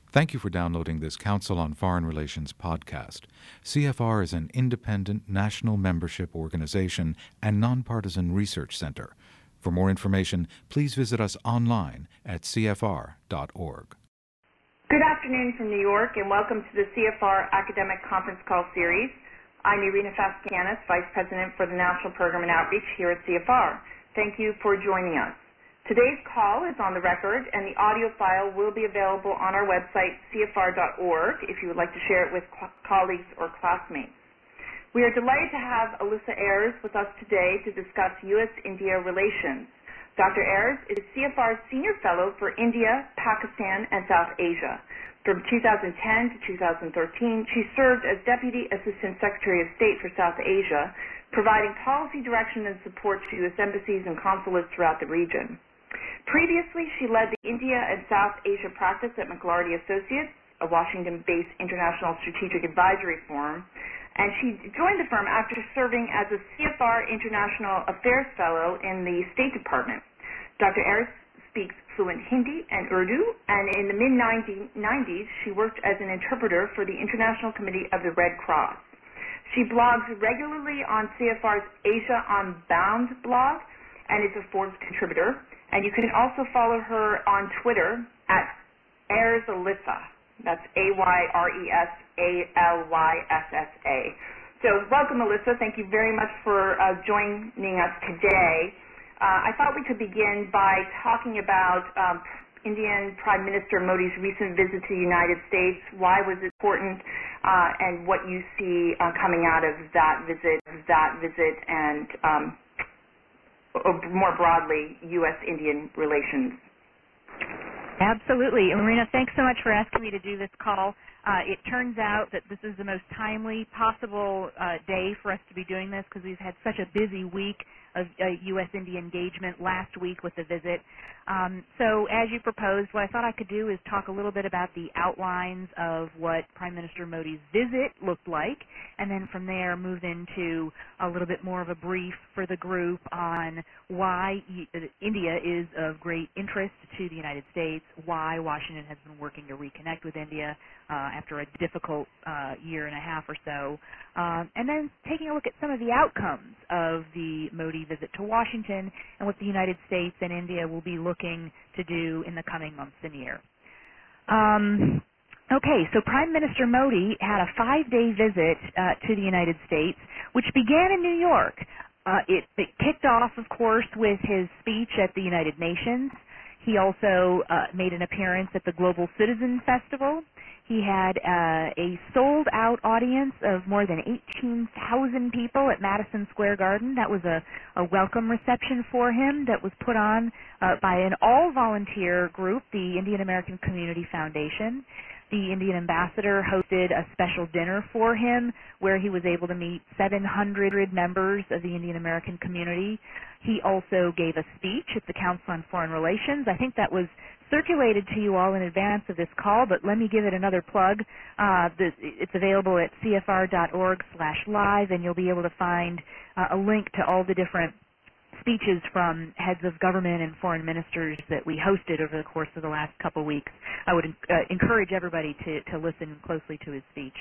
Thank you for downloading this Council on Foreign Relations podcast. CFR is an independent national membership organization and nonpartisan research center. For more information, please visit us online at cfr.org. Good afternoon from New York, and welcome to the CFR Academic Conference Call Series. I'm Irina Faskianis, Vice President for the National Program and Outreach here at CFR. Thank you for joining us. Today's call is on the record, and the audio file will be available on our website, cfr.org, if you would like to share it with colleagues or classmates. We are delighted to have Alyssa Ayres with us today to discuss U.S.-India relations. Dr. Ayres is CFR's Senior Fellow for India, Pakistan, and South Asia. From 2010 to 2013, she served as Deputy Assistant Secretary of State for South Asia, providing policy direction and support to U.S. embassies and consulates throughout the region. Previously, she led the India and South Asia practice at McLarty Associates, a Washington-based international strategic advisory firm, and she joined the firm after serving as a CFR International Affairs Fellow in the State Department. Dr. Ayres speaks fluent Hindi and Urdu, and in the mid-90s, she worked as an interpreter for the International Committee of the Red Cross. She blogs regularly on CFR's Asia Unbound blog and is a Forbes contributor. And you can also follow her on Twitter at AyresAlyssa. That's AyresAlyssa. So welcome, Alyssa. Thank you very much for joining us today. I thought we could begin by talking about Indian Prime Minister Modi's recent visit to the United States. Why was it important, and what you see coming out of that visit, and more broadly, U.S.-Indian relations. Absolutely. Marina, thanks so much for asking me to do this call. It turns out that this is the most timely possible day for us to be doing this because we've had such a busy week of U.S.-India engagement last week with the visit. So as you proposed, what I thought I could do is talk a little bit about the outlines of what Prime Minister Modi's visit looked like, and then from there move into a little bit more of a brief for the group on why India is of great interest to the United States, why Washington has been working to reconnect with India after a difficult year and a half or so, and then taking a look at some of the outcomes of the Modi visit to Washington and what the United States and India will be looking to do in the coming months and year. Okay, so Prime Minister Modi had a 5-day visit to the United States, which began in New York. It kicked off, of course, with his speech at the United Nations. He also made an appearance at the Global Citizen Festival. He had a sold-out audience of more than 18,000 people at Madison Square Garden. That was a welcome reception for him that was put on by an all-volunteer group, the Indian American Community Foundation. The Indian ambassador hosted a special dinner for him where he was able to meet 700 members of the Indian American community. He also gave a speech at the Council on Foreign Relations. I think that was circulated to you all in advance of this call, but let me give it another plug. It's available at cfr.org/live, and you'll be able to find a link to all the different speeches from heads of government and foreign ministers that we hosted over the course of the last couple weeks. I would encourage everybody to listen closely to his speech.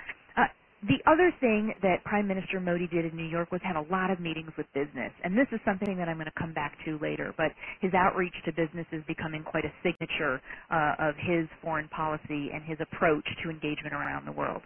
The other thing that Prime Minister Modi did in New York was have a lot of meetings with business, and this is something that I'm going to come back to later, but his outreach to business is becoming quite a signature of his foreign policy and his approach to engagement around the world.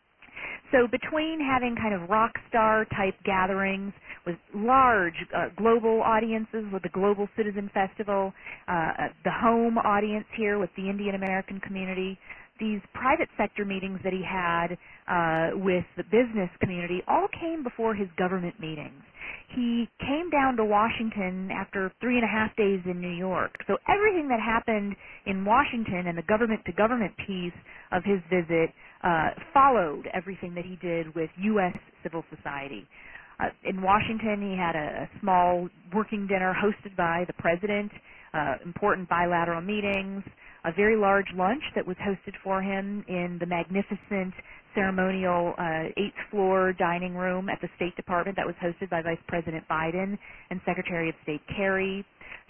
So between having kind of rock star type gatherings with large global audiences with the Global Citizen Festival, the home audience here with the Indian American community, these private sector meetings that he had with the business community all came before his government meetings. He came down to Washington after 3.5 days in New York. So everything that happened in Washington and the government-to-government piece of his visit followed everything that he did with U.S. civil society. In Washington, he had a small working dinner hosted by the president, important bilateral meetings, a very large lunch that was hosted for him in the magnificent ceremonial 8th floor dining room at the State Department that was hosted by Vice President Biden and Secretary of State Kerry.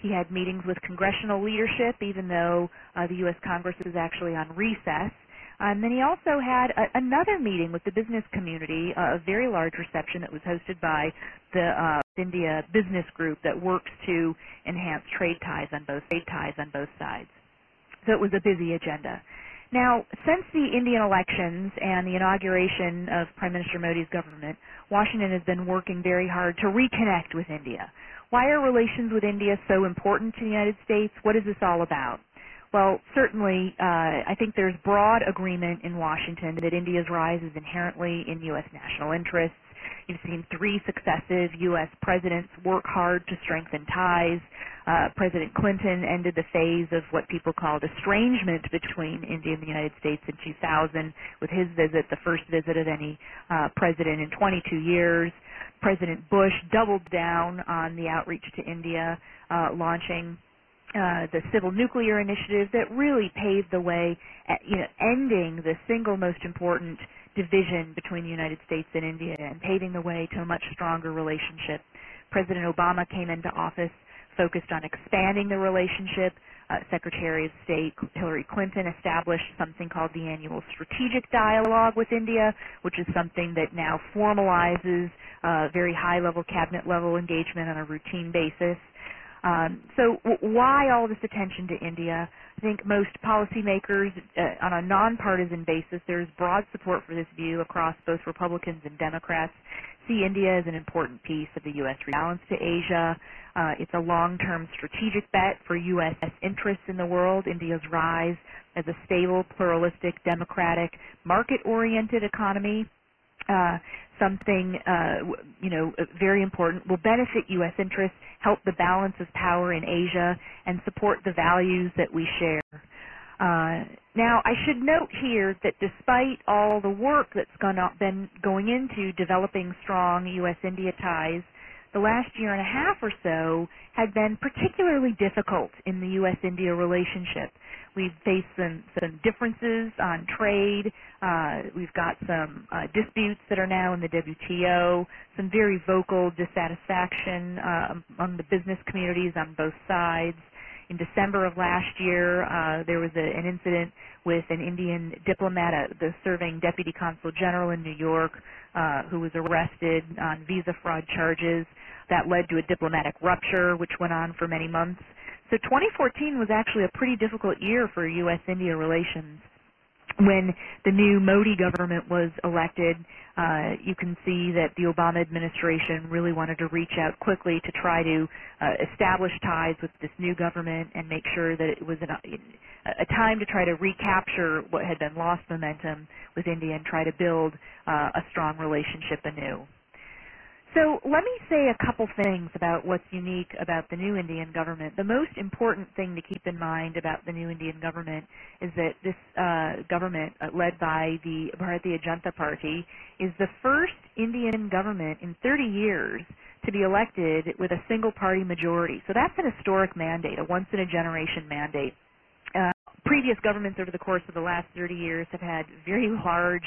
He had meetings with congressional leadership, even though the U.S. Congress is actually on recess. And then he also had another meeting with the business community, a very large reception that was hosted by the India Business Group that works to enhance trade ties on both sides. So it was a busy agenda. Now, since the Indian elections and the inauguration of Prime Minister Modi's government, Washington has been working very hard to reconnect with India. Why are relations with India so important to the United States? What is this all about? Well, certainly, I think there's broad agreement in Washington that India's rise is inherently in U.S. national interests. You've seen 3 successive U.S. presidents work hard to strengthen ties. President Clinton ended the phase of what people called estrangement between India and the United States in 2000 with his visit, the first visit of any president in 22 years. President Bush doubled down on the outreach to India, launching the Civil Nuclear Initiative that really paved the way, ending the single most important division between the United States and India and paving the way to a much stronger relationship. President Obama came into office focused on expanding the relationship. Secretary of State Hillary Clinton established something called the Annual Strategic Dialogue with India, which is something that now formalizes very high-level, cabinet-level engagement on a routine basis. So why all this attention to India? I think most policymakers, on a nonpartisan basis, there's broad support for this view across both Republicans and Democrats. See India as an important piece of the U.S. rebalance to Asia. It's a long-term strategic bet for U.S. interests in the world. India's rise as a stable, pluralistic, democratic, market-oriented economy. Something very important, will benefit U.S. interests, help the balance of power in Asia, and support the values that we share. Now, I should note here that despite all the work that's been going into developing strong U.S.-India ties, the last year and a half or so had been particularly difficult in the U.S.-India relationship. We've faced some differences on trade. We've got some disputes that are now in the WTO, some very vocal dissatisfaction among the business communities on both sides. In December of last year, there was an incident with an Indian diplomat, the serving deputy consul general in New York, who was arrested on visa fraud charges. That led to a diplomatic rupture, which went on for many months. So 2014 was actually a pretty difficult year for U.S.-India relations. When the new Modi government was elected, you can see that the Obama administration really wanted to reach out quickly to try to establish ties with this new government and make sure that it was a time to try to recapture what had been lost momentum with India and try to build a strong relationship anew. So let me say a couple things about what's unique about the new Indian government. The most important thing to keep in mind about the new Indian government is that this government, led by the Bharatiya Janata Party, is the first Indian government in 30 years to be elected with a single-party majority. So that's an historic mandate, a once-in-a-generation mandate. Previous governments over the course of the last 30 years have had very large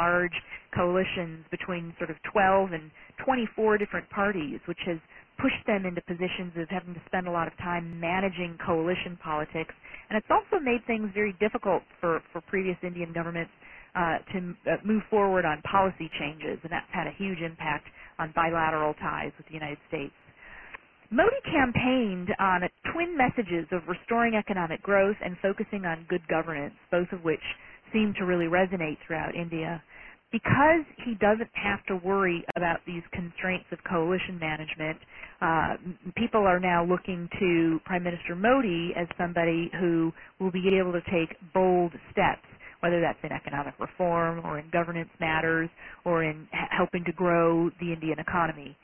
coalitions between sort of 12 and 24 different parties, which has pushed them into positions of having to spend a lot of time managing coalition politics. And it's also made things very difficult for previous Indian governments to move forward on policy changes, and that's had a huge impact on bilateral ties with the United States. Modi campaigned on twin messages of restoring economic growth and focusing on good governance, both of which seem to really resonate throughout India. Because he doesn't have to worry about these constraints of coalition management, people are now looking to Prime Minister Modi as somebody who will be able to take bold steps, whether that's in economic reform or in governance matters or in helping to grow the Indian economy.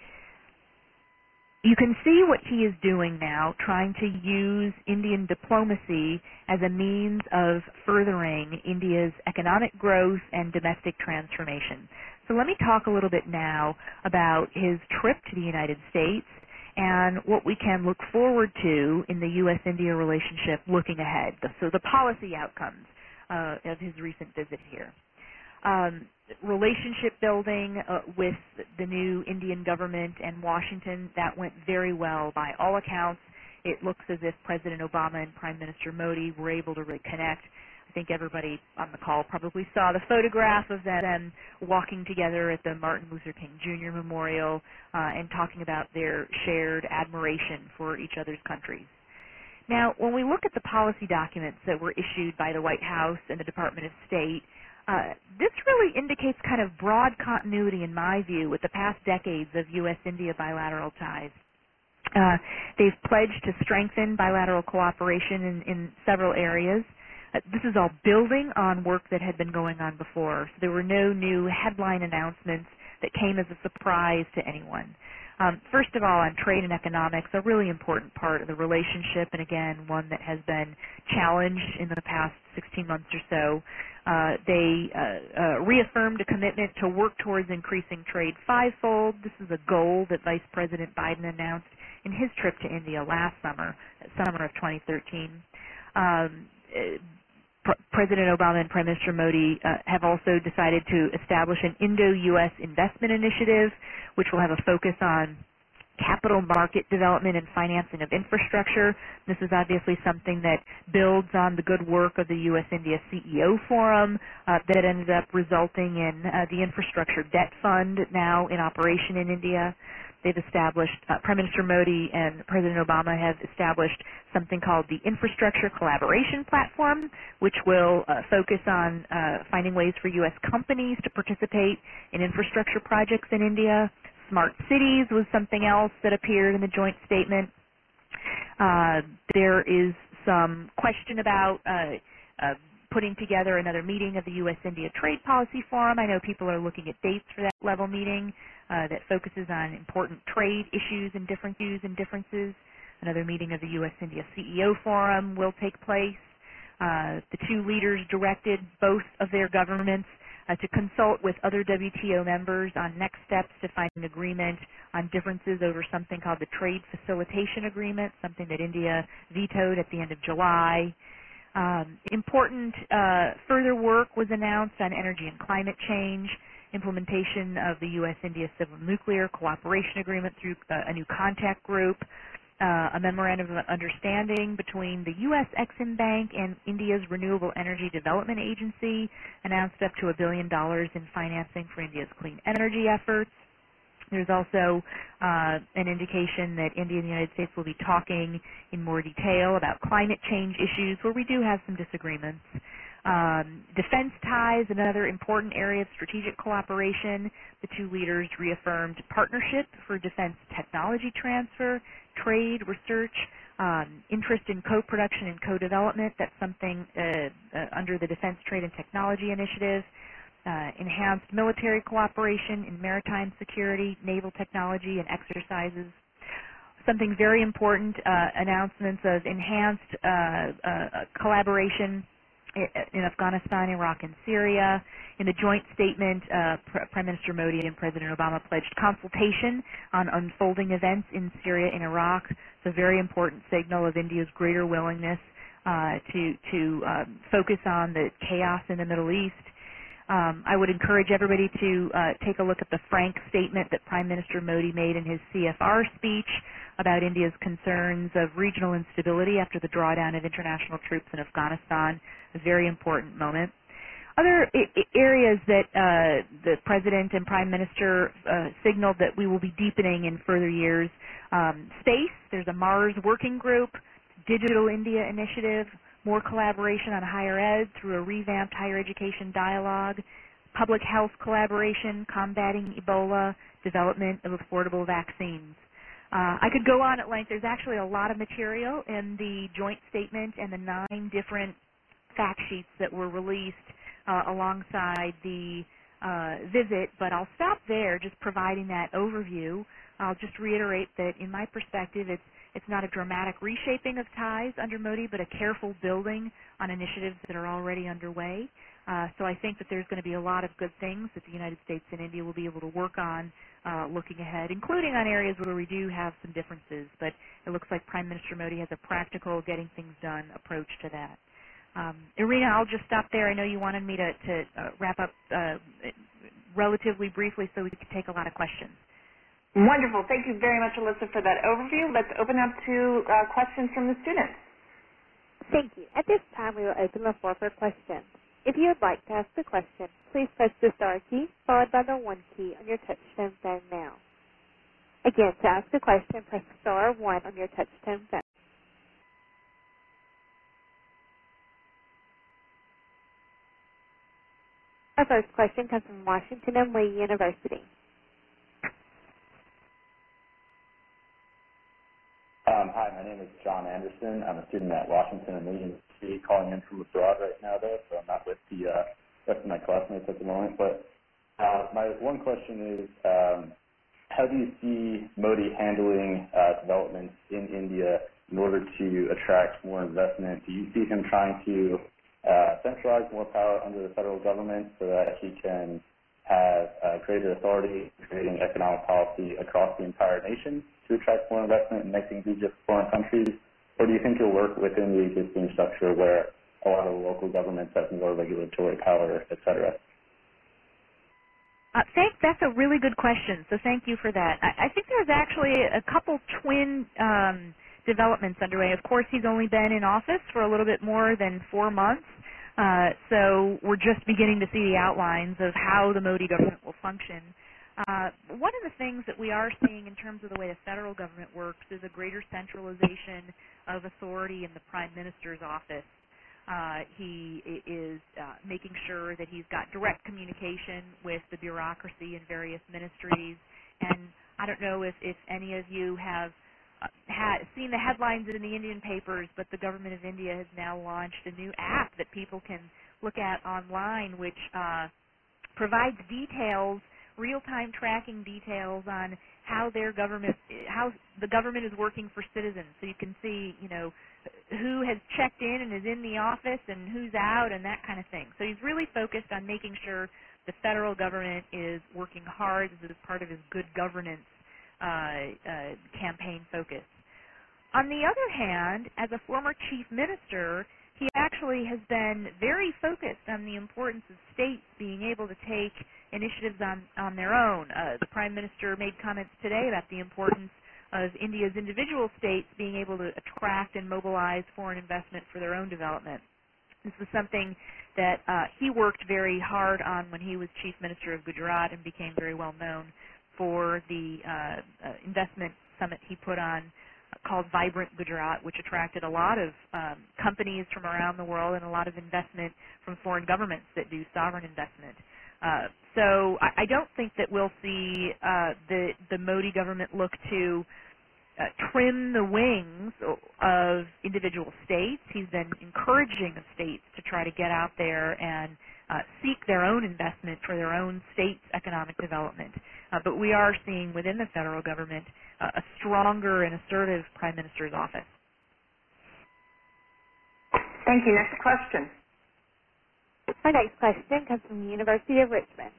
You can see what he is doing now, trying to use Indian diplomacy as a means of furthering India's economic growth and domestic transformation. So let me talk a little bit now about his trip to the United States and what we can look forward to in the U.S.-India relationship looking ahead, so the policy outcomes of his recent visit here. Relationship building with the new Indian government and Washington, that went very well by all accounts. it looks as if President Obama and Prime Minister Modi were able to really connect. I think everybody on the call probably saw the photograph of them walking together at the Martin Luther King Jr. Memorial and talking about their shared admiration for each other's countries. Now, when we look at the policy documents that were issued by the White House and the Department of State, this really indicates kind of broad continuity, in my view, with the past decades of U.S.-India bilateral ties. They've pledged to strengthen bilateral cooperation in several areas. This is all building on work that had been going on before, so there were no new headline announcements that came as a surprise to anyone. First of all, on trade and economics, a really important part of the relationship, and again, one that has been challenged in the past 16 months or so. They reaffirmed a commitment to work towards increasing trade fivefold. This is a goal that Vice President Biden announced in his trip to India last summer, summer of 2013. President Obama and Prime Minister Modi have also decided to establish an Indo-U.S. investment initiative, which will have a focus on capital market development and financing of infrastructure. This is obviously something that builds on the good work of the U.S.-India CEO Forum that ended up resulting in the Infrastructure Debt Fund now in operation in India. They've established, Prime Minister Modi and President Obama have established something called the Infrastructure Collaboration Platform, which will focus on finding ways for U.S. companies to participate in infrastructure projects in India. Smart cities was something else that appeared in the joint statement. There is some question about putting together another meeting of the U.S.-India Trade Policy Forum. I know people are looking at dates for that level meeting that focuses on important trade issues and differences. Another meeting of the U.S.-India CEO Forum will take place. The two leaders directed both of their governments to consult with other WTO members on next steps to find an agreement on differences over something called the Trade Facilitation Agreement, something that India vetoed at the end of July. Important further work was announced on energy and climate change, implementation of the U.S.-India Civil Nuclear Cooperation Agreement through a new contact group, a memorandum of understanding between the U.S. Exim Bank and India's Renewable Energy Development Agency, announced up to $1 billion in financing for India's clean energy efforts. There's also an indication that India and the United States will be talking in more detail about climate change issues where we do have some disagreements. Defense ties, another important area of strategic cooperation. The two leaders reaffirmed partnership for defense technology transfer, trade, research, interest in co-production and co-development. That's something under the Defense Trade and Technology Initiative. Enhanced military cooperation in maritime security, naval technology, and exercises. Something very important, announcements of enhanced collaboration in Afghanistan, Iraq, and Syria. In the joint statement, Prime Minister Modi and President Obama pledged consultation on unfolding events in Syria and Iraq. It's a very important signal of India's greater willingness to focus on the chaos in the Middle East. I would encourage everybody to take a look at the frank statement that Prime Minister Modi made in his CFR speech about India's concerns of regional instability after the drawdown of international troops in Afghanistan, a very important moment. Other areas that the President and Prime Minister signaled that we will be deepening in further years, space, there's a Mars working group, Digital India Initiative, more collaboration on higher ed through a revamped higher education dialogue, public health collaboration, combating Ebola, development of affordable vaccines. I could go on at length. There's actually a lot of material in the joint statement and the 9 different fact sheets that were released alongside the visit, but I'll stop there just providing that overview. I'll just reiterate that in my perspective it's not a dramatic reshaping of ties under Modi, but a careful building on initiatives that are already underway. So I think that there's going to be a lot of good things that the United States and India will be able to work on looking ahead, including on areas where we do have some differences. But it looks like Prime Minister Modi has a practical, getting things done approach to that. Irina, I'll just stop there. I know you wanted me to wrap up relatively briefly so we could take a lot of questions. Wonderful. Thank you very much, Alyssa, for that overview. Let's open up to questions from the students. Thank you. At this time, we will open the floor for questions. If you would like to ask a question, please press the star key followed by the 1 key on your touch-tone phone now. Again, to ask a question, press star 1 on your touch-tone phone. Our first question comes from Washington and Lee University. Hi, my name is John Anderson. I'm a student at Washington and Lee University, calling in from abroad right now, though, so I'm not with the rest of my classmates at the moment. But my one question is, how do you see Modi handling developments in India in order to attract more investment? Do you see him trying to centralize more power under the federal government so that he can have greater authority in creating economic policy across the entire nation to attract more investment and make things easier for foreign countries? Or do you think he'll work within the existing structure where a lot of the local governments have more regulatory power, et cetera? That's a really good question, so thank you for that. I think there's actually a couple twin developments underway. Of course, he's only been in office for a little bit more than 4 months, so we're just beginning to see the outlines of how the Modi government will function. One of the things that we are seeing in terms of the way the federal government works is a greater centralization of authority in the Prime Minister's office. He is making sure that he's got direct communication with the bureaucracy in various ministries. And I don't know if any of you have seen the headlines in the Indian papers, but the government of India has now launched a new app that people can look at online, which provides details, real-time tracking details on how the government is working for citizens. So you can see, who has checked in and is in the office and who's out and that kind of thing. So he's really focused on making sure the federal government is working hard as part of his good governance campaign focus. On the other hand, as a former chief minister, he actually has been very focused on the importance of states being able to take initiatives on their own. The Prime Minister made comments today about the importance of India's individual states being able to attract and mobilize foreign investment for their own development. This was something that he worked very hard on when he was Chief Minister of Gujarat and became very well known for the investment summit he put on called Vibrant Gujarat, which attracted a lot of companies from around the world and a lot of investment from foreign governments that do sovereign investment. So I don't think that we'll see the Modi government look to trim the wings of individual states. He's been encouraging the states to try to get out there and seek their own investment for their own state's economic development. But we are seeing within the federal government a stronger and assertive Prime Minister's office. Thank you. Next question. Our next question comes from the University of Richmond.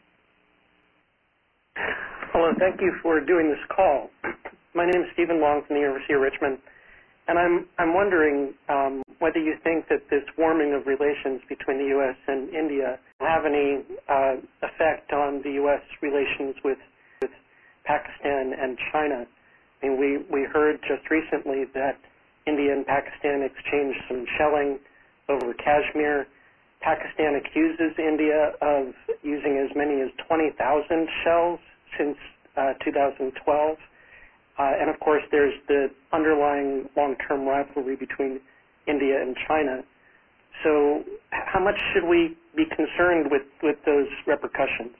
Hello, thank you for doing this call. My name is Stephen Long from the University of Richmond, and I'm wondering whether you think that this warming of relations between the U.S. and India will have any effect on the U.S. relations with Pakistan and China. I mean, we heard just recently that India and Pakistan exchanged some shelling over Kashmir. Pakistan accuses India of using as many as 20,000 shells since 2012. And, of course, there's the underlying long-term rivalry between India and China. So how much should we be concerned with those repercussions?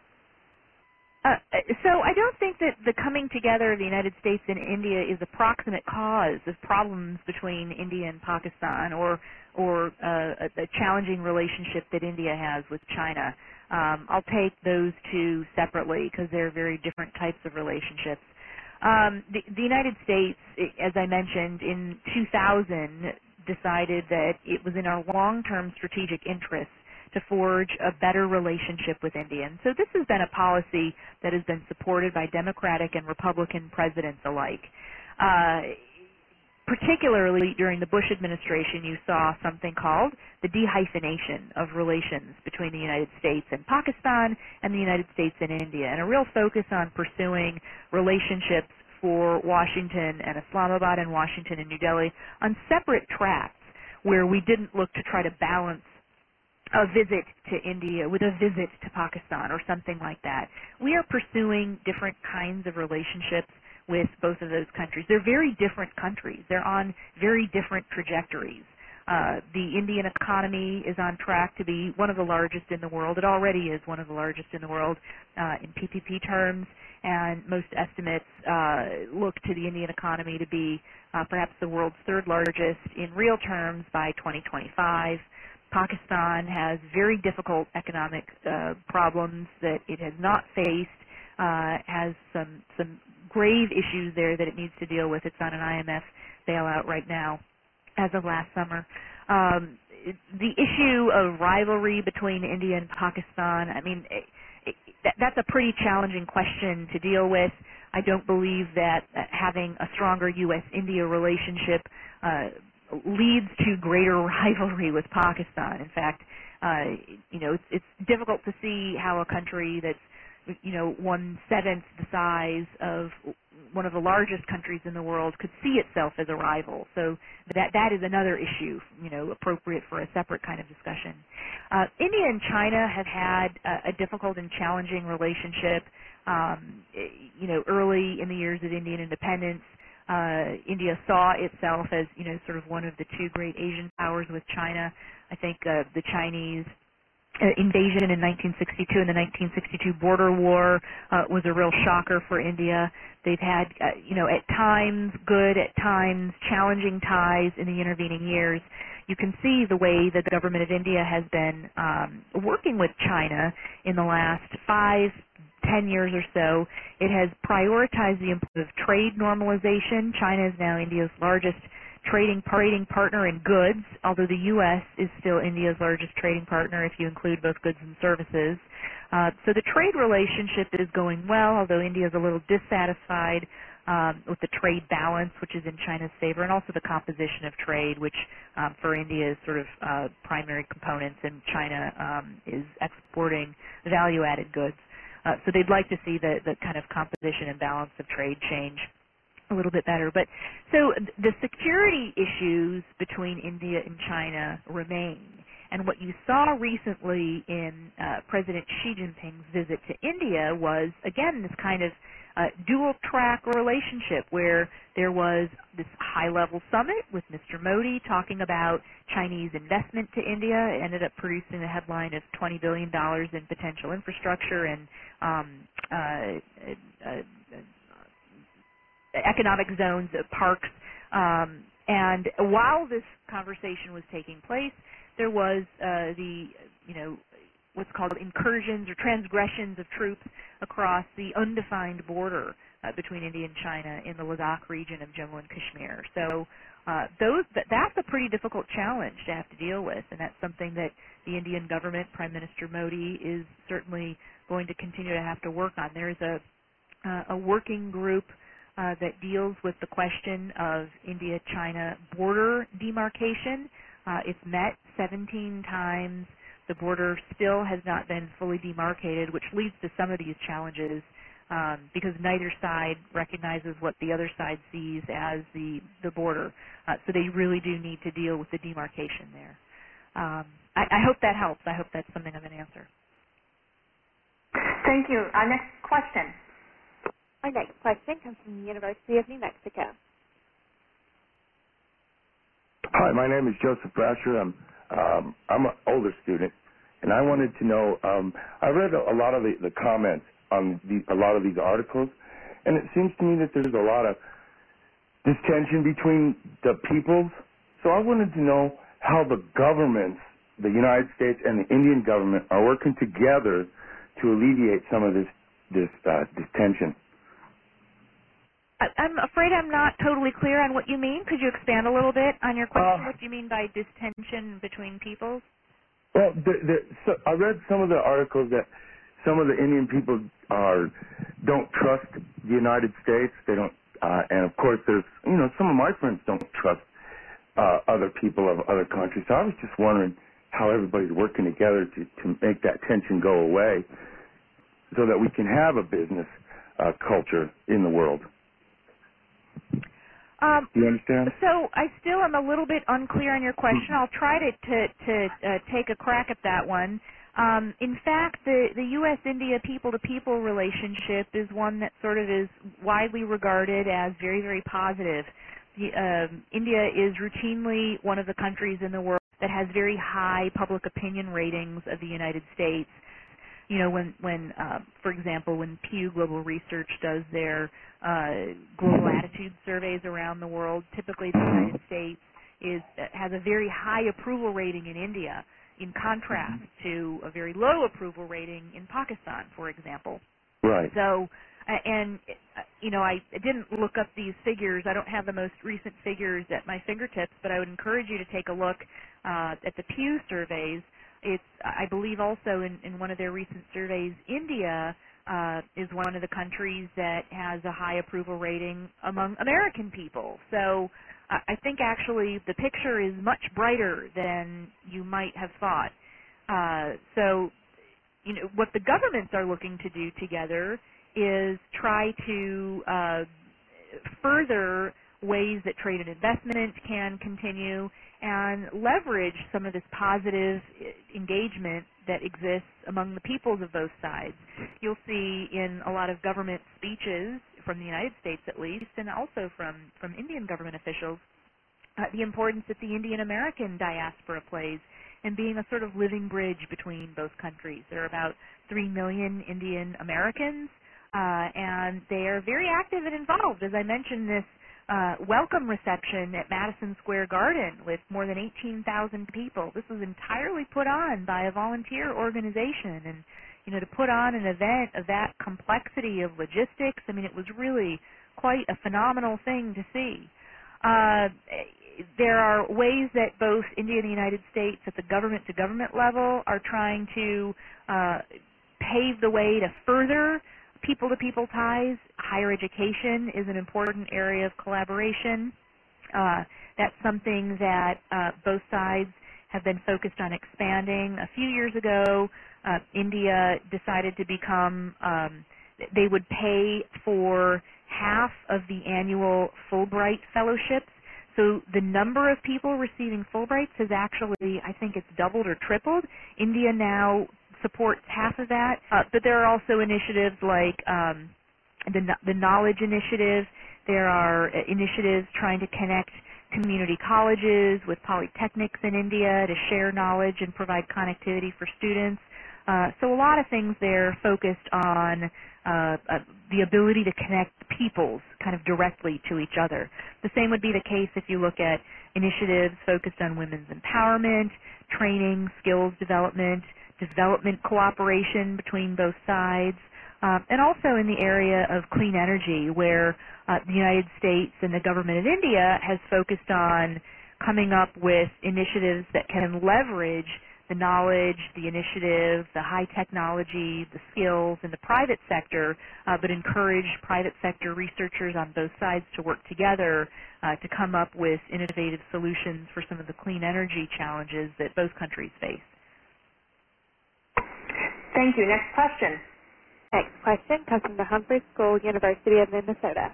So I don't think that the coming together of the United States and India is a proximate cause of problems between India and Pakistan or a challenging relationship that India has with China. I'll take those two separately because they're very different types of relationships. The United States, as I mentioned, in 2000 decided that it was in our long-term strategic interests to forge a better relationship with India. And so this has been a policy that has been supported by Democratic and Republican presidents alike. particularly during the Bush administration, you saw something called the dehyphenation of relations between the United States and Pakistan and the United States and India, and a real focus on pursuing relationships for Washington and Islamabad and Washington and New Delhi on separate tracks where we didn't look to try to balance a visit to India with a visit to Pakistan or something like that. We are pursuing different kinds of relationships with both of those countries. They're very different countries. They're on very different trajectories. The Indian economy is on track to be one of the largest in the world. It already is one of the largest in the world in PPP terms, and most estimates look to the Indian economy to be perhaps the world's third largest in real terms by 2025. Pakistan has very difficult economic problems that it has not faced, has some grave issues there that it needs to deal with. It's on an IMF bailout right now as of last summer. The issue of rivalry between India and Pakistan, I mean, that's a pretty challenging question to deal with. I don't believe that having a stronger U.S.-India relationship leads to greater rivalry with Pakistan. In fact, it's difficult to see how a country that's 1/7 the size of one of the largest countries in the world could see itself as a rival. So that is another issue, appropriate for a separate kind of discussion. India and China have had a difficult and challenging relationship. Early in the years of Indian independence, India saw itself as, sort of one of the two great Asian powers with China. I think the Chinese invasion in 1962 and the 1962 border war was a real shocker for India. They've had, at times good, at times challenging ties in the intervening years. You can see the way that the government of India has been working with China in the last 5-10 years or so. It has prioritized the importance of trade normalization. China is now India's largest trading partner in goods, although the U.S. is still India's largest trading partner if you include both goods and services. So the trade relationship is going well, although India is a little dissatisfied with the trade balance, which is in China's favor, and also the composition of trade, which for India is sort of primary components, and China is exporting value-added goods. So they'd like to see the kind of composition and balance of trade change a little bit better. But so the security issues between India and China remain. And what you saw recently in President Xi Jinping's visit to India was, again, this kind of dual-track relationship where there was this high-level summit with Mr. Modi talking about Chinese investment to India. It ended up producing a headline of $20 billion in potential infrastructure and economic zones, parks, and while this conversation was taking place, there was what's called incursions or transgressions of troops across the undefined border between India and China in the Ladakh region of Jammu and Kashmir. So that's a pretty difficult challenge to have to deal with, and that's something that the Indian government, Prime Minister Modi, is certainly going to continue to have to work on. There is a working group that deals with the question of India-China border demarcation. It's met 17 times. The border still has not been fully demarcated, which leads to some of these challenges because neither side recognizes what the other side sees as the border. So they really do need to deal with the demarcation there. I hope that helps. I hope that's something of an answer. Thank you. Our next question. Our next question comes from the University of New Mexico. Hi, my name is Joseph Brasher. I'm an older student, and I wanted to know, I read a lot of the comments on a lot of these articles, and it seems to me that there's a lot of distension between the peoples. So I wanted to know how the governments, the United States and the Indian government, are working together to alleviate some of this tension. I'm afraid I'm not totally clear on what you mean. Could you expand a little bit on your question? What do you mean by distension between peoples? Well, so I read some of the articles that some of the Indian people don't trust the United States. They don't. And of course, there's, some of my friends don't trust other people of other countries. So I was just wondering how everybody's working together to make that tension go away so that we can have a business culture in the world. Do you understand? So I still am a little bit unclear on your question. I'll try to take a crack at that one. In fact, the U.S.-India people-to-people relationship is one that sort of is widely regarded as very, very positive. India is routinely one of the countries in the world that has very high public opinion ratings of the United States. When for example, when Pew Global Research does their global attitude surveys around the world, typically the United States has a very high approval rating in India, in contrast to a very low approval rating in Pakistan, for example. Right. So, I didn't look up these figures. I don't have the most recent figures at my fingertips, but I would encourage you to take a look at the Pew surveys. I believe also in one of their recent surveys, India is one of the countries that has a high approval rating among American people. So I think actually the picture is much brighter than you might have thought. So what the governments are looking to do together is try to further ways that trade and investment can continue and leverage some of this positive engagement that exists among the peoples of both sides. You'll see in a lot of government speeches from the United States at least, and also from Indian government officials, the importance that the Indian American diaspora plays in being a sort of living bridge between both countries. There are about 3 million Indian Americans, and they are very active and involved. As I mentioned, this welcome reception at Madison Square Garden with more than 18,000 people. This was entirely put on by a volunteer organization, and to put on an event of that complexity of logistics, it was really quite a phenomenal thing to see. There are ways that both India and the United States at the government-to-government level are trying to pave the way to further people-to-people ties. Higher education is an important area of collaboration. That's something that both sides have been focused on expanding. A few years ago, India decided to become, they would pay for half of the annual Fulbright fellowships. So the number of people receiving Fulbrights has actually, I think it's doubled or tripled. India now supports half of that, but there are also initiatives like the Knowledge Initiative. There are initiatives trying to connect community colleges with polytechnics in India to share knowledge and provide connectivity for students. So a lot of things there focused on the ability to connect peoples kind of directly to each other. The same would be the case if you look at initiatives focused on women's empowerment, training, skills development cooperation between both sides, and also in the area of clean energy, where the United States and the government of India has focused on coming up with initiatives that can leverage the knowledge, the initiative, the high technology, the skills in the private sector, but encourage private sector researchers on both sides to work together to come up with innovative solutions for some of the clean energy challenges that both countries face. Thank you. Next question. Next question comes from the Humphrey School, University of Minnesota.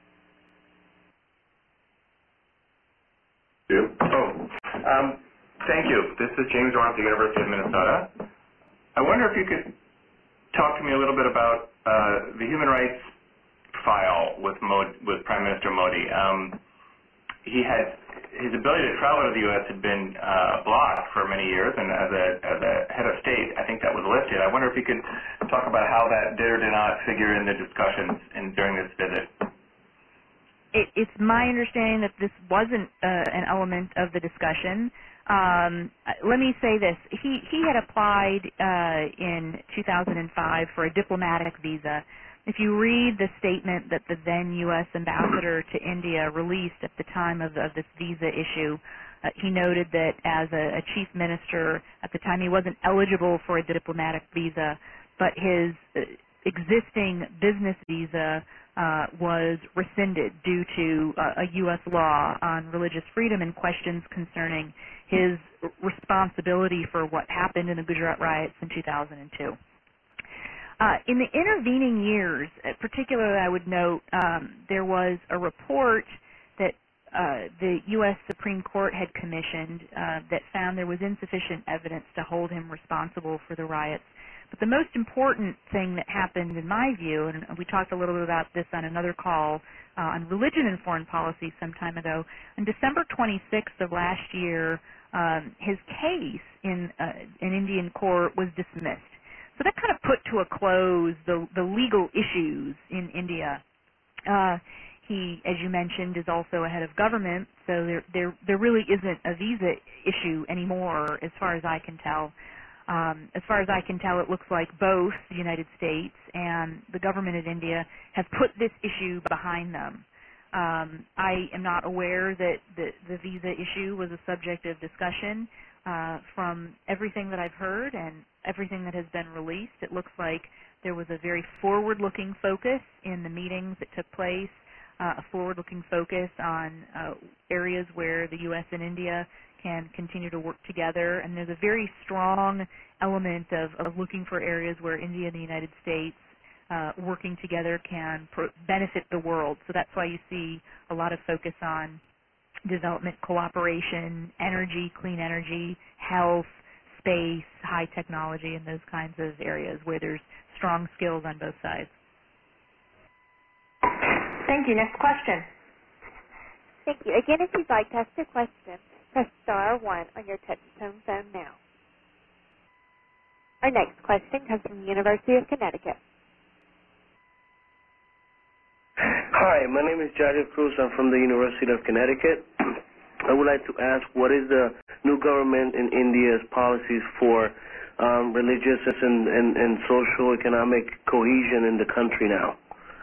Thank you. This is James Orr at the University of Minnesota. I wonder if you could talk to me a little bit about the human rights file with Prime Minister Modi. His ability to travel to the U.S. had been blocked for many years, and as a head of state, I think that was lifted. I wonder if you could talk about how that did or did not figure in the discussions during this visit. It's my understanding that this wasn't an element of the discussion. Let me say this. He had applied in 2005 for a diplomatic visa. If you read the statement that the then U.S. ambassador to India released at the time of this visa issue, he noted that as a chief minister at the time he wasn't eligible for a diplomatic visa, but his existing business visa was rescinded due to a U.S. law on religious freedom and questions concerning his responsibility for what happened in the Gujarat riots in 2002. In the intervening years, particularly I would note, there was a report that the U.S. Supreme Court had commissioned that found there was insufficient evidence to hold him responsible for the riots. But the most important thing that happened, in my view, and we talked a little bit about this on another call on religion and foreign policy some time ago, on December 26th of last year, his case in an Indian court was dismissed. So that kind of put to a close the legal issues in India. He, as you mentioned, is also a head of government, so there really isn't a visa issue anymore, as far as I can tell. As far as I can tell, it looks like both the United States and the government of India have put this issue behind them. I am not aware that the visa issue was a subject of discussion. From everything that I've heard and everything that has been released, it looks like there was a very forward-looking focus in the meetings that took place, a forward-looking focus on areas where the U.S. and India can continue to work together, and there's a very strong element of looking for areas where India and the United States working together can benefit the world. So that's why you see a lot of focus on development cooperation, energy, clean energy, health, space, high technology, and those kinds of areas where there's strong skills on both sides. Thank you. Next question. Thank you. Again, if you'd like to ask a question, press star 1 on your touch-tone phone now. Our next question comes from the University of Connecticut. Hi, my name is Jaja Cruz. I'm from the University of Connecticut. I would like to ask, what is the new government in India's policies for religious and social economic cohesion in the country now?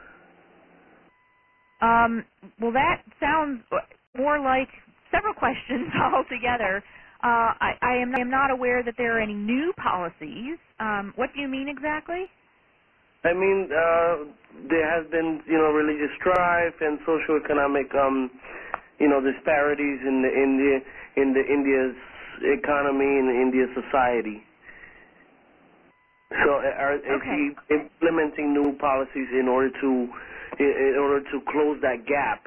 Well, that sounds more like several questions altogether. I am not aware that there are any new policies. What do you mean exactly? I mean, there has been, religious strife and socioeconomic, disparities in India's economy and India's society. So, is he implementing new policies in order to close that gap?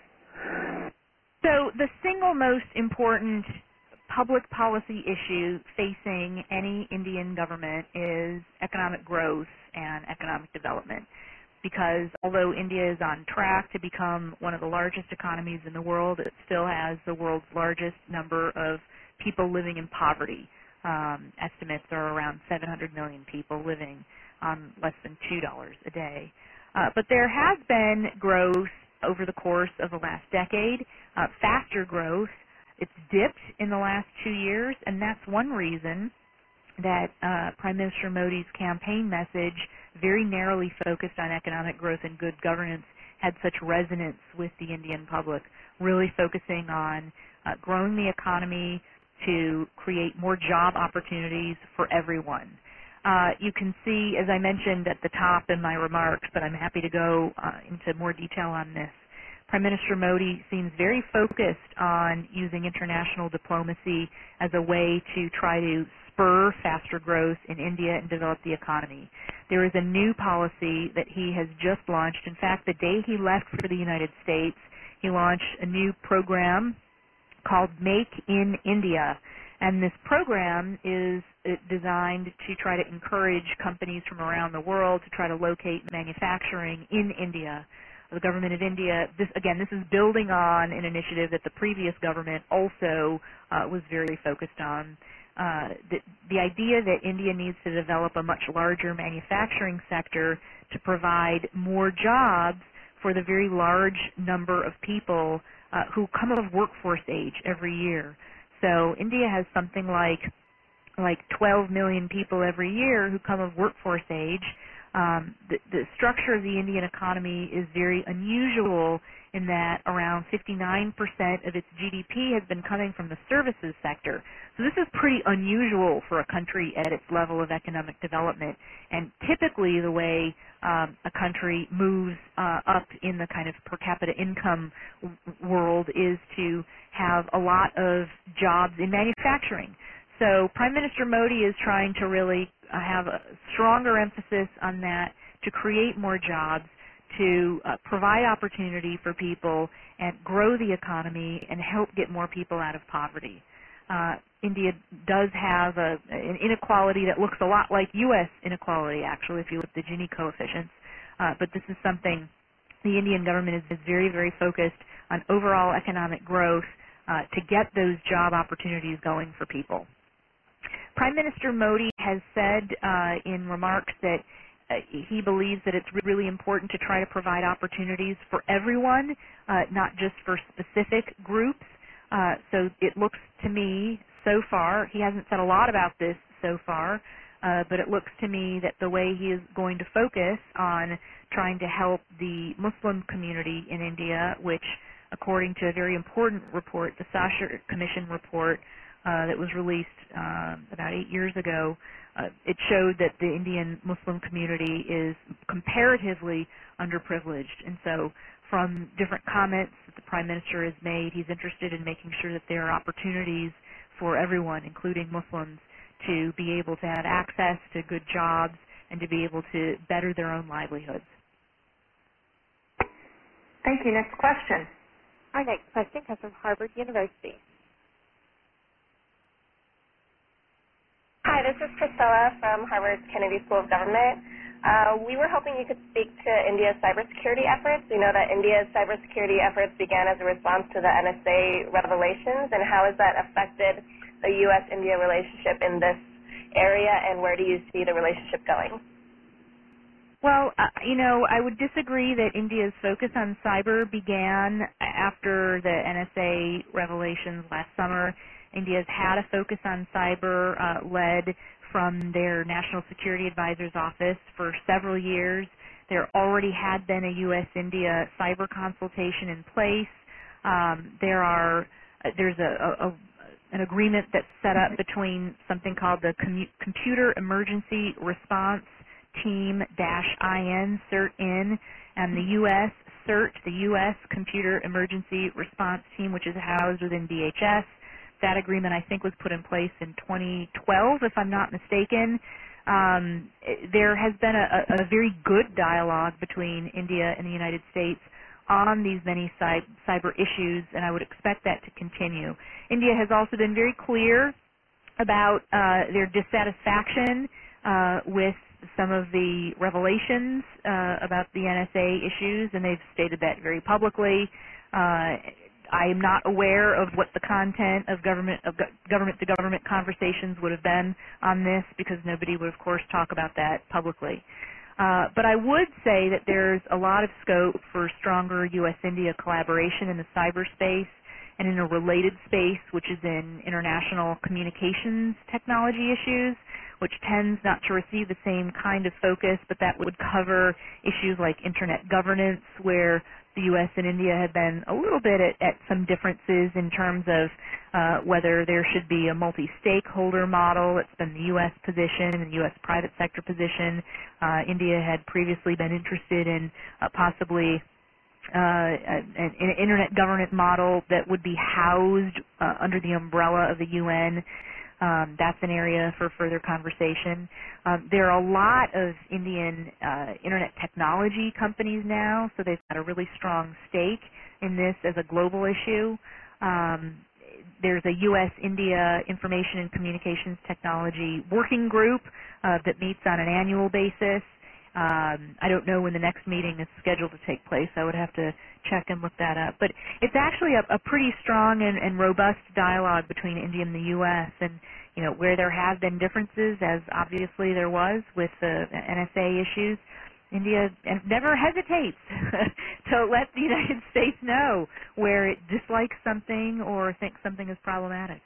So, the single most important public policy issue facing any Indian government is economic growth and economic development, because although India is on track to become one of the largest economies in the world, it still has the world's largest number of people living in poverty. Estimates are around 700 million people living on less than $2 a day. But there has been growth over the course of the last decade, faster growth. It's dipped in the last 2 years, and that's one reason that Prime Minister Modi's campaign message, very narrowly focused on economic growth and good governance, had such resonance with the Indian public, really focusing on growing the economy to create more job opportunities for everyone. You can see, as I mentioned at the top in my remarks, but I'm happy to go into more detail on this, Prime Minister Modi seems very focused on using international diplomacy as a way to try to spur faster growth in India and develop the economy. There is a new policy that he has just launched. In fact, the day he left for the United States, he launched a new program called Make in India. And this program is designed to try to encourage companies from around the world to try to locate manufacturing in India. The government of India, this is building on an initiative that the previous government also was very focused on. The idea that India needs to develop a much larger manufacturing sector to provide more jobs for the very large number of people who come of workforce age every year. So India has something like 12 million people every year who come of workforce age. The structure of the Indian economy is very unusual in that around 59% of its GDP has been coming from the services sector. So this is pretty unusual for a country at its level of economic development. And typically the way a country moves up in the kind of per capita income world is to have a lot of jobs in manufacturing. So Prime Minister Modi is trying to really have a stronger emphasis on that, to create more jobs, to provide opportunity for people and grow the economy and help get more people out of poverty. India does have an inequality that looks a lot like U.S. inequality, actually, if you look at the Gini coefficients. But this is something the Indian government is very, very focused on overall economic growth to get those job opportunities going for people. Prime Minister Modi has said in remarks that he believes that it's really important to try to provide opportunities for everyone, not just for specific groups. So it looks to me so far, he hasn't said a lot about this so far, but it looks to me that the way he is going to focus on trying to help the Muslim community in India, which according to a very important report, the Sasha Commission report that was released about 8 years ago, it showed that the Indian Muslim community is comparatively underprivileged. And so from different comments that the Prime Minister has made, he's interested in making sure that there are opportunities for everyone, including Muslims, to be able to have access to good jobs and to be able to better their own livelihoods. Thank you. Next question. Our next question comes from Harvard University. Hi, this is Priscilla from Harvard's Kennedy School of Government. We were hoping you could speak to India's cybersecurity efforts. We know that India's cybersecurity efforts began as a response to the NSA revelations, and how has that affected the U.S.-India relationship in this area, and where do you see the relationship going? Well, I would disagree that India's focus on cyber began after the NSA revelations last summer. India's had a focus on cyber led from their National Security Advisor's office for several years. There already had been a U.S.-India cyber consultation in place. There's an agreement that's set up between something called the Computer Emergency Response Team-IN, CERT-IN, and the U.S. CERT, the U.S. Computer Emergency Response Team, which is housed within DHS. That agreement, I think, was put in place in 2012, if I'm not mistaken. There has been a very good dialogue between India and the United States on these many cyber issues, and I would expect that to continue. India has also been very clear about their dissatisfaction with some of the revelations about the NSA issues, and they've stated that very publicly. I am not aware of what the content of government-to-government conversations would have been on this, because nobody would, of course, talk about that publicly. But I would say that there's a lot of scope for stronger U.S.-India collaboration in the cyberspace and in a related space, which is in international communications technology issues, which tends not to receive the same kind of focus, but that would cover issues like internet governance, where the U.S. and India have been a little bit at some differences in terms of whether there should be a multi-stakeholder model. It's been the U.S. position and the U.S. private sector position. India had previously been interested in possibly an internet governance model that would be housed under the umbrella of the UN. That's an area for further conversation. There are a lot of Indian internet technology companies now, so they've got a really strong stake in this as a global issue. There's a U.S.-India Information and Communications Technology Working Group that meets on an annual basis. I don't know when the next meeting is scheduled to take place. I would have to check and look that up. But it's actually a pretty strong and robust dialogue between India and the U.S. And, where there have been differences, as obviously there was with the NSA issues, India never hesitates to let the United States know where it dislikes something or thinks something is problematic.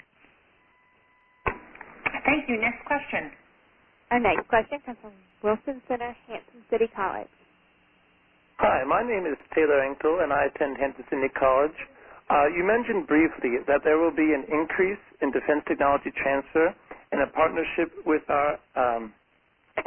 Thank you. Next question. Our next question comes from Wilson Center, Hampton City College. Hi, my name is Taylor Enkel, and I attend Hampton City College. You mentioned briefly that there will be an increase in defense technology transfer and a partnership with our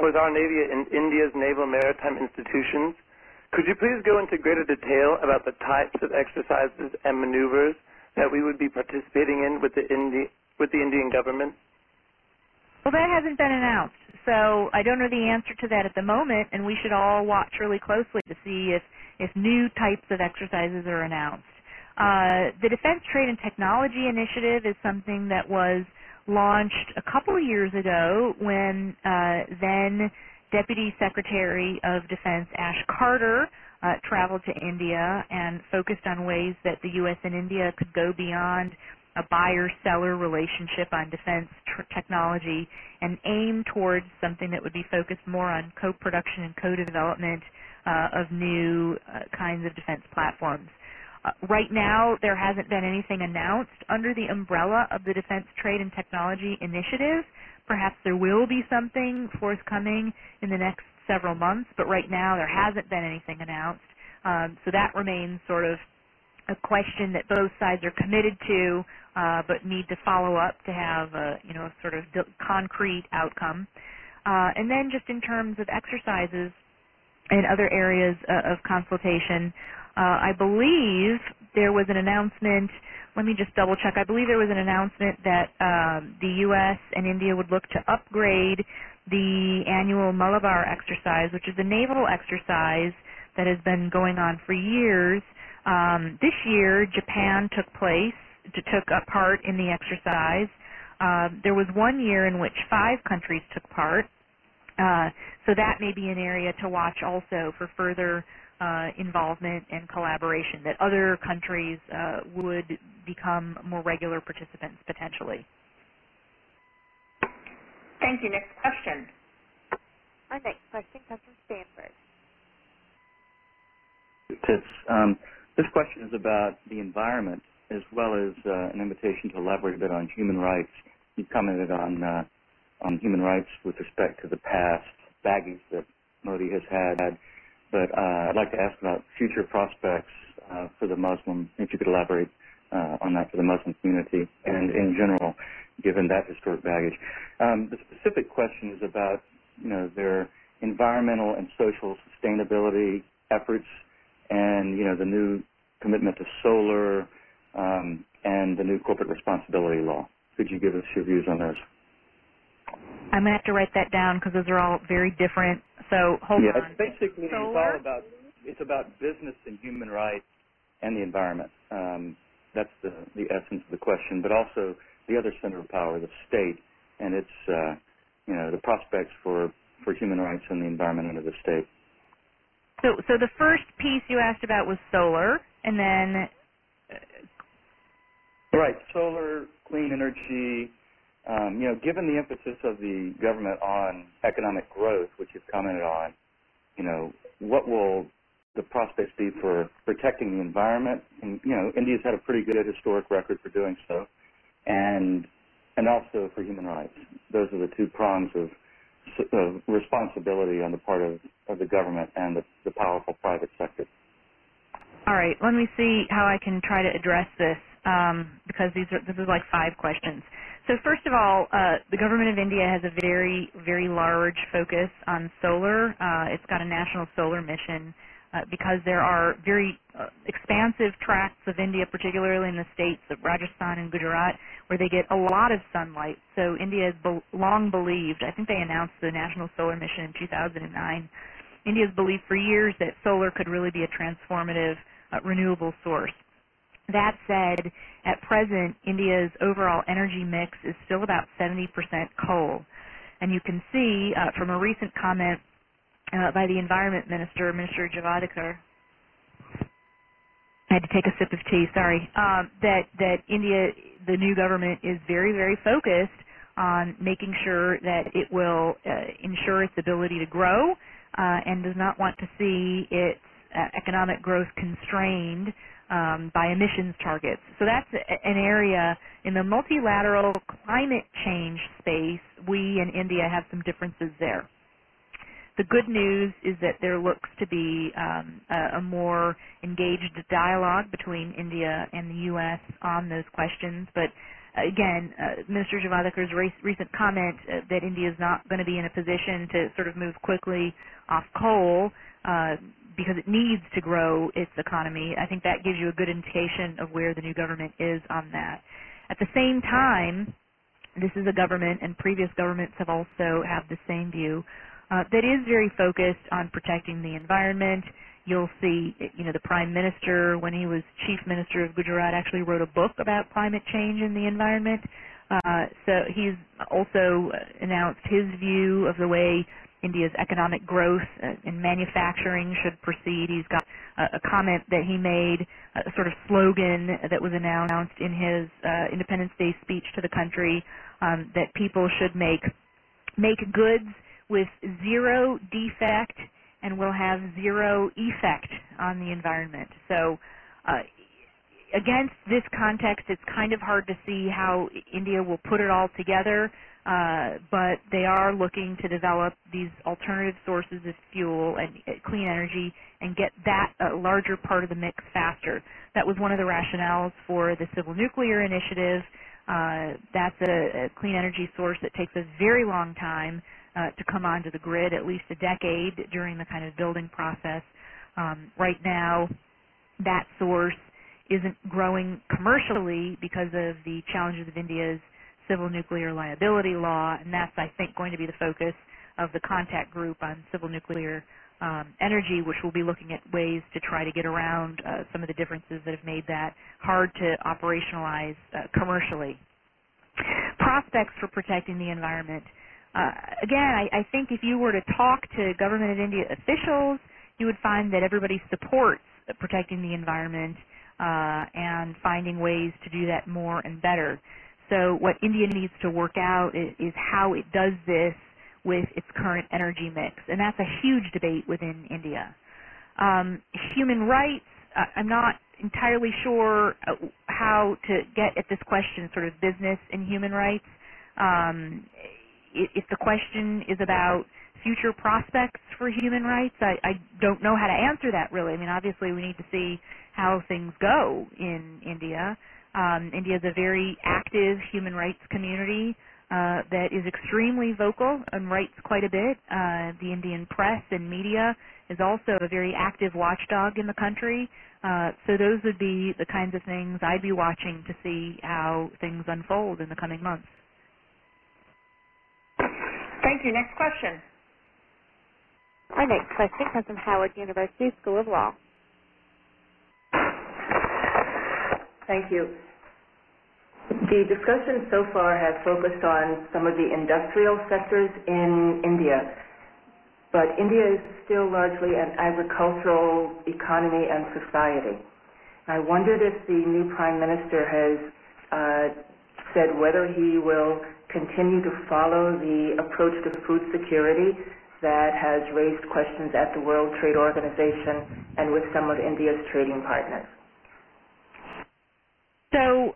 with our Navy and India's naval maritime institutions. Could you please go into greater detail about the types of exercises and maneuvers that we would be participating in with the Indian government? Well, that hasn't been announced, so I don't know the answer to that at the moment, and we should all watch really closely to see if new types of exercises are announced. The Defense Trade and Technology Initiative is something that was launched a couple of years ago when then Deputy Secretary of Defense Ash Carter traveled to India and focused on ways that the U.S. and India could go beyond a buyer-seller relationship on defense technology and aim towards something that would be focused more on co-production and co-development of new kinds of defense platforms. Right now, there hasn't been anything announced under the umbrella of the Defense Trade and Technology Initiative. Perhaps there will be something forthcoming in the next several months, but right now there hasn't been anything announced. So that remains sort of a question that both sides are committed to, but need to follow up to have a sort of concrete outcome. And then just in terms of exercises and other areas of consultation, I believe there was an announcement. Let me just double check. I believe there was an announcement that the U.S. and India would look to upgrade the annual Malabar exercise, which is a naval exercise that has been going on for years. This year, Japan took part in the exercise. There was one year in which 5 countries took part. So that may be an area to watch also for further involvement and collaboration, that other countries would become more regular participants potentially. Thank you. Next question. Our next question comes from Stanford. This question is about the environment as well as an invitation to elaborate a bit on human rights. You commented on human rights with respect to the past baggage that Modi has had, but I'd like to ask about future prospects for the Muslim, if you could elaborate on that for the Muslim community and in general, given that historic baggage. The specific question is about their environmental and social sustainability efforts and the new commitment to solar and the new corporate responsibility law. Could you give us your views on those? I'm going to have to write that down because those are all very different. So hold on. It's basically it's about business and human rights and the environment. That's the essence of the question, but also the other center of power, the state, and its the prospects for human rights and the environment under the state. So the first piece you asked about was solar, and then right, solar, clean energy. Given the emphasis of the government on economic growth, which you've commented on, what will the prospects be for protecting the environment? And, India's had a pretty good historic record for doing so, and also for human rights. Those are the two prongs of responsibility on the part of the government and the powerful private sector. All right, let me see how I can try to address this, because this is like 5 questions. So first of all, the government of India has a very, very large focus on solar. It's got a national solar mission because there are very expansive tracts of India, particularly in the states of Rajasthan and Gujarat, where they get a lot of sunlight. So India has long believed, I think they announced the national solar mission in 2009, India has believed for years that solar could really be a transformative renewable source. That said, at present, India's overall energy mix is still about 70% coal. And you can see from a recent comment by the Environment Minister, Minister Javadekar, I had to take a sip of tea, sorry, that India, the new government, is very, very focused on making sure that it will ensure its ability to grow and does not want to see its economic growth constrained by emissions targets. So that's an area in the multilateral climate change space. We in India have some differences there. The good news is that there looks to be a more engaged dialogue between India and the U.S. on those questions, but again, Minister Javadekar recent comment that India is not going to be in a position to sort of move quickly off coal because it needs to grow its economy, I think that gives you a good indication of where the new government is on that. At the same time, this is a government, and previous governments have also had the same view, that is very focused on protecting the environment. You'll see, the Prime Minister, when he was Chief Minister of Gujarat, actually wrote a book about climate change and the environment. So he's also announced his view of the way India's economic growth in manufacturing should proceed. He's got a comment that he made, a sort of slogan that was announced in his Independence Day speech to the country, that people should make goods with zero defect and will have zero effect on the environment. So against this context, it's kind of hard to see how India will put it all together, but they are looking to develop these alternative sources of fuel and clean energy and get that larger part of the mix faster. That was one of the rationales for the Civil Nuclear Initiative. That's a clean energy source that takes a very long time to come onto the grid, at least a decade during the kind of building process. Right now, that source isn't growing commercially because of the challenges of India's civil nuclear liability law, and that's, I think, going to be the focus of the contact group on civil nuclear energy, which will be looking at ways to try to get around some of the differences that have made that hard to operationalize commercially. Prospects for protecting the environment. Again, I think if you were to talk to Government of India officials, you would find that everybody supports protecting the environment and finding ways to do that more and better. So what India needs to work out is how it does this with its current energy mix, and that's a huge debate within India. Human rights, I'm not entirely sure how to get at this question, sort of business and human rights. If the question is about future prospects for human rights, I don't know how to answer that, really. I mean, obviously we need to see how things go in India. India is a very active human rights community that is extremely vocal and writes quite a bit. The Indian press and media is also a very active watchdog in the country. So those would be the kinds of things I'd be watching to see how things unfold in the coming months. Thank you. Next question. Our next question comes from Howard University School of Law. Thank you. The discussion so far has focused on some of the industrial sectors in India, but India is still largely an agricultural economy and society. I wondered if the new Prime Minister has said whether he will continue to follow the approach to food security that has raised questions at the World Trade Organization and with some of India's trading partners. So,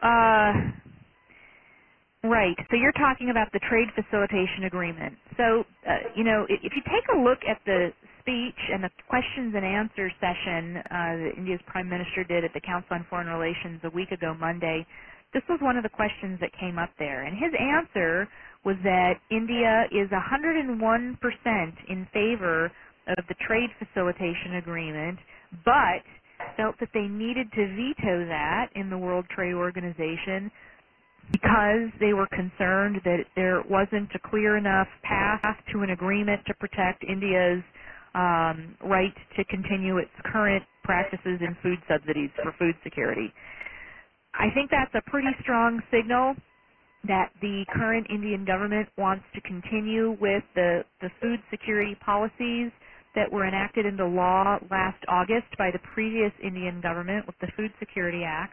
right. So you're talking about the trade facilitation agreement. So, if you take a look at the speech and the questions and answers session that India's Prime Minister did at the Council on Foreign Relations a week ago Monday, this was one of the questions that came up there. And his answer was that India is 101% in favor of the trade facilitation agreement, but felt that they needed to veto that in the World Trade Organization because they were concerned that there wasn't a clear enough path to an agreement to protect India's right to continue its current practices in food subsidies for food security. I think that's a pretty strong signal that the current Indian government wants to continue with the food security policies that were enacted into law last August by the previous Indian government with the Food Security Act.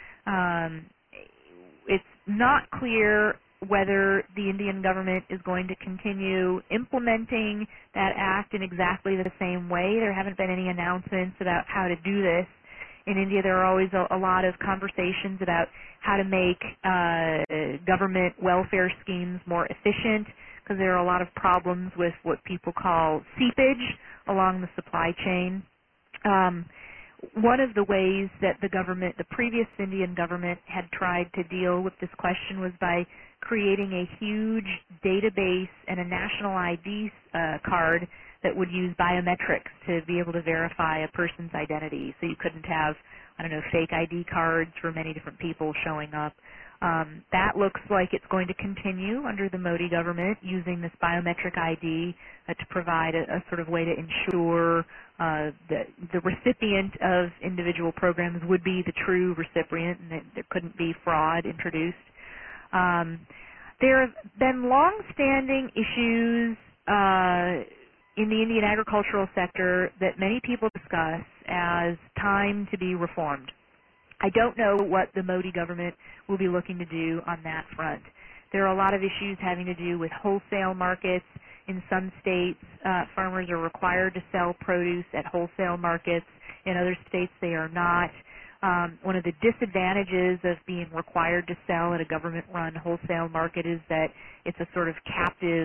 It's not clear whether the Indian government is going to continue implementing that act in exactly the same way. There haven't been any announcements about how to do this. In India, there are always a lot of conversations about how to make government welfare schemes more efficient, because there are a lot of problems with what people call seepage along the supply chain. one of the ways that the previous Indian government had tried to deal with this question was by creating a huge database and a national ID card that would use biometrics to be able to verify a person's identity. So you couldn't have, fake ID cards for many different people showing up. That looks like it's going to continue under the Modi government, using this biometric ID to provide a sort of way to ensure that the recipient of individual programs would be the true recipient and that there couldn't be fraud introduced. There have been long-standing issues in the Indian agricultural sector that many people discuss as time to be reformed. I don't know what the Modi government will be looking to do on that front. There are a lot of issues having to do with wholesale markets. In some states, farmers are required to sell produce at wholesale markets. In other states, they are not. One of the disadvantages of being required to sell at a government-run wholesale market is that it's a sort of captive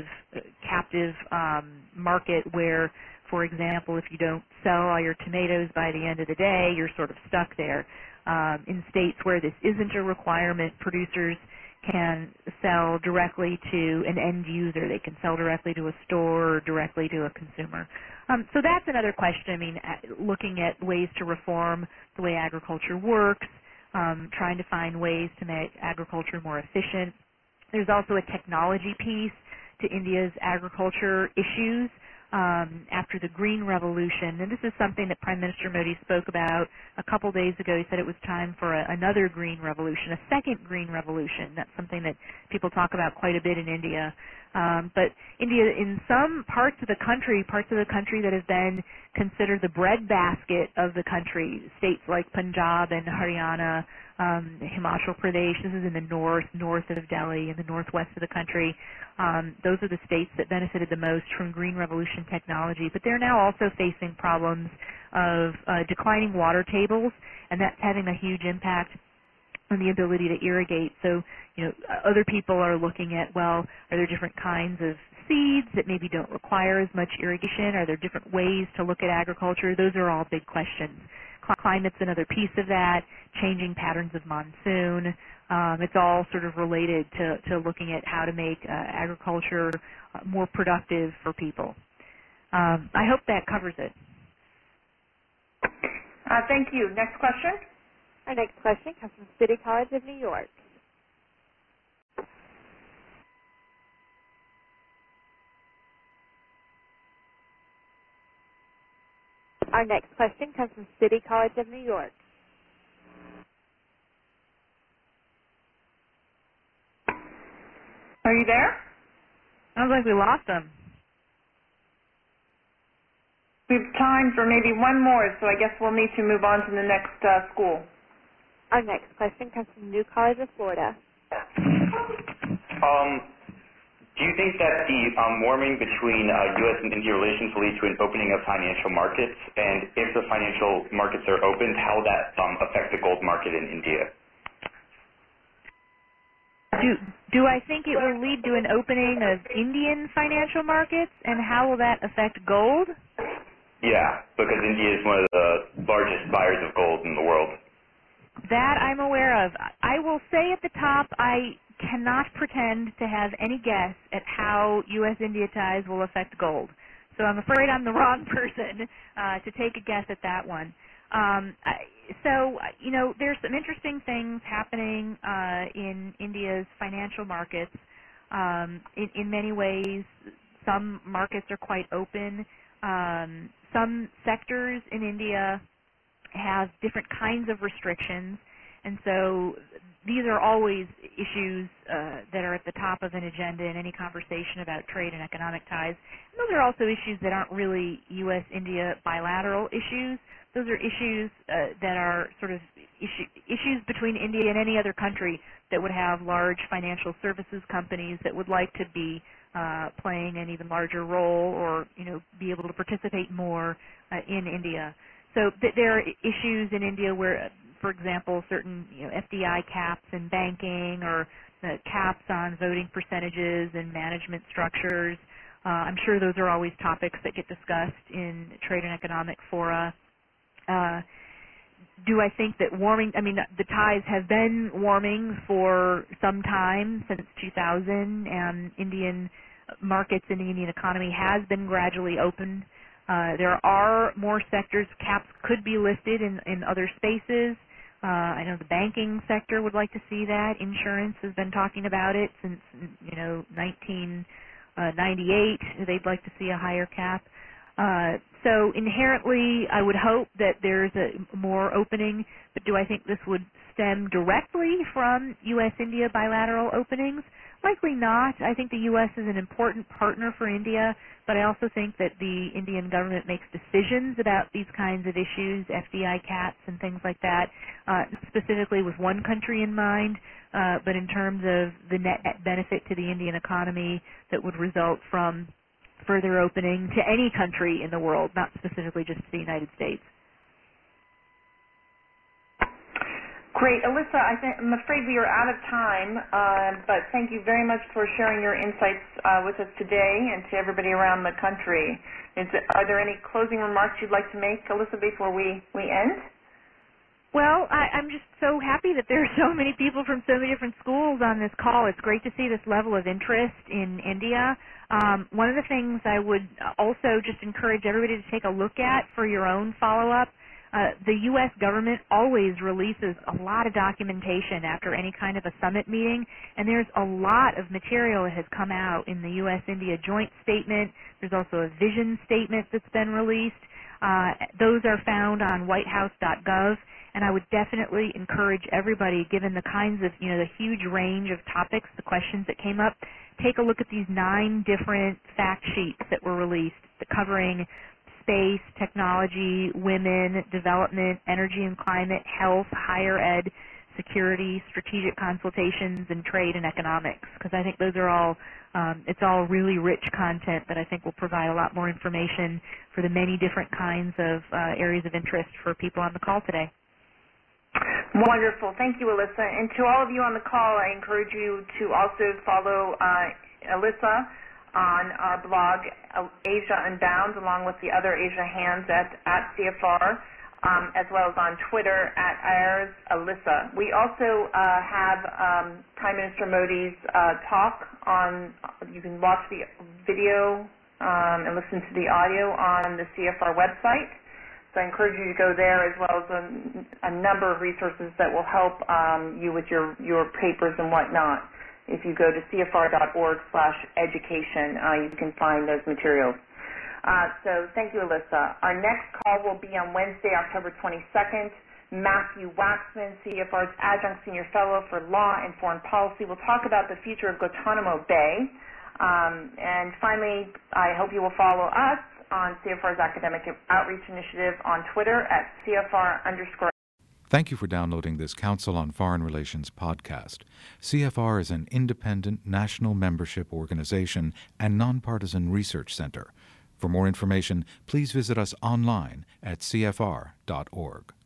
market where, for example, if you don't sell all your tomatoes by the end of the day, you're sort of stuck there. In states where this isn't a requirement, producers can sell directly to an end user. They can sell directly to a store or directly to a consumer. So that's another question. Looking at ways to reform the way agriculture works, trying to find ways to make agriculture more efficient. There's also a technology piece to India's agriculture issues. After the Green Revolution, and this is something that Prime Minister Modi spoke about a couple days ago. He said it was time for another Green Revolution, a second Green Revolution. That's something that people talk about quite a bit in India. But India, in some parts of the country that have been considered the breadbasket of the country, states like Punjab and Haryana, Himachal Pradesh, this is in the north of Delhi, in the northwest of the country. Those are the states that benefited the most from Green Revolution technology, but they're now also facing problems of declining water tables, and that's having a huge impact on the ability to irrigate. So, other people are looking at, are there different kinds of seeds that maybe don't require as much irrigation? Are there different ways to look at agriculture? Those are all big questions. Climate's another piece of that, changing patterns of monsoon. It's all sort of related to looking at how to make agriculture more productive for people. I hope that covers it. Thank you. Next question. Our next question comes from City College of New York. Our next question comes from City College of New York. Are you there? Sounds like we lost him. We have time for maybe one more, so I guess we'll need to move on to the next school. Our next question comes from New College of Florida. Do you think that the warming between U.S. and India relations will lead to an opening of financial markets? And if the financial markets are opened, how will that affect the gold market in India? Do I think it will lead to an opening of Indian financial markets, and how will that affect gold? Yeah, because India is one of the largest buyers of gold in the world. That I'm aware of. I will say at the top, I cannot pretend to have any guess at how U.S.-India ties will affect gold. So I'm afraid I'm the wrong person to take a guess at that one. There's some interesting things happening in India's financial markets. In many ways, some markets are quite open. Some sectors in India have different kinds of restrictions, and so these are always issues that are at the top of an agenda in any conversation about trade and economic ties. And those are also issues that aren't really U.S.-India bilateral issues. Those are issues that are sort of issues between India and any other country that would have large financial services companies that would like to be playing an even larger role, or be able to participate more in India. So there are issues in India where, for example, certain FDI caps in banking, or caps on voting percentages and management structures. I'm sure those are always topics that get discussed in trade and economic fora. Do I think that warming, the tides have been warming for some time, since 2000, and Indian markets and the Indian economy has been gradually opened. There are more sectors. Caps could be lifted in other spaces. I know the banking sector would like to see that. Insurance has been talking about it since 1998. They'd like to see a higher cap. So inherently, I would hope that there's a more opening, but do I think this would stem directly from U.S.-India bilateral openings? Likely not. I think the U.S. is an important partner for India, but I also think that the Indian government makes decisions about these kinds of issues, FDI caps and things like that, specifically with one country in mind, but in terms of the net benefit to the Indian economy that would result from further opening to any country in the world, not specifically just to the United States. Great. Alyssa, I'm afraid we are out of time, but thank you very much for sharing your insights with us today and to everybody around the country. Are there any closing remarks you'd like to make, Alyssa, before we end? Well, I'm just so happy that there are so many people from so many different schools on this call. It's great to see this level of interest in India. One of the things I would also just encourage everybody to take a look at for your own follow-up, the U.S. government always releases a lot of documentation after any kind of a summit meeting, and there's a lot of material that has come out in the U.S.-India joint statement. There's also a vision statement that's been released. Those are found on whitehouse.gov, and I would definitely encourage everybody, given the kinds of, the huge range of topics, the questions that came up, take a look at these 9 different fact sheets that were released covering space, technology, women, development, energy and climate, health, higher ed, security, strategic consultations, and trade and economics, because I think those are all, it's all really rich content that I think will provide a lot more information for the many different kinds of areas of interest for people on the call today. Wonderful. Thank you, Alyssa. And to all of you on the call, I encourage you to also follow Alyssa on our blog, Asia Unbound, along with the other Asia hands at CFR, as well as on Twitter at Ayers Alyssa. We also have Prime Minister Modi's talk on, you can watch the video and listen to the audio on the CFR website. So I encourage you to go there, as well as a number of resources that will help you with your papers and whatnot. If you go to cfr.org/education, you can find those materials. So thank you, Alyssa. Our next call will be on Wednesday, October 22nd. Matthew Waxman, CFR's Adjunct Senior Fellow for Law and Foreign Policy, will talk about the future of Guantanamo Bay. And finally, I hope you will follow us on CFR's Academic Outreach Initiative on Twitter at CFR_. Thank you for downloading this Council on Foreign Relations podcast. CFR is an independent national membership organization and nonpartisan research center. For more information, please visit us online at cfr.org.